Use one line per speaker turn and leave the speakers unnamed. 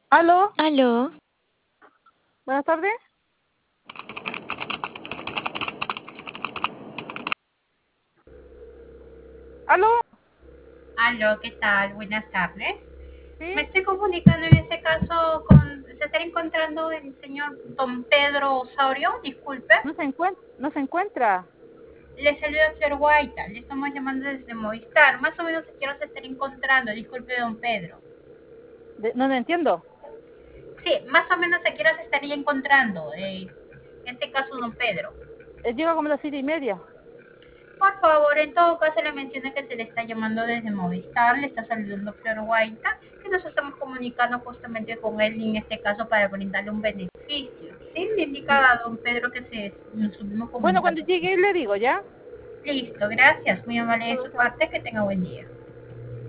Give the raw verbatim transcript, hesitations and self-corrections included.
¿Aló?
Aló,
Buenas tardes. ¿Aló?
Aló, ¿qué tal? Buenas tardes. Me
¿Sí?
estoy comunicando en este caso con... ¿Se está encontrando el señor don Pedro Osorio? Disculpe.
No se encuentra. No se encuentra.
Le saluda Flor Guaita. Le estamos llamando desde Movistar. Más o menos quiero se estar encontrando. Disculpe, don Pedro.
De- no lo entiendo.
Sí, más o menos se quiero se estaría encontrando. eh, en este caso, don Pedro.
Él llega como a las siete y media.
Por favor, en todo caso le menciona que se le está llamando desde Movistar, le está saludando Flor Guaita, que nos estamos comunicando justamente con él en este caso para brindarle un beneficio. Sí, le indica a don Pedro que se, nos estuvimos
Bueno, cuando
comunicando con
llegue
usted.
le digo, ¿ya?
Listo, gracias, muy amable de
Chao,
su
chao.
parte, que tenga buen día.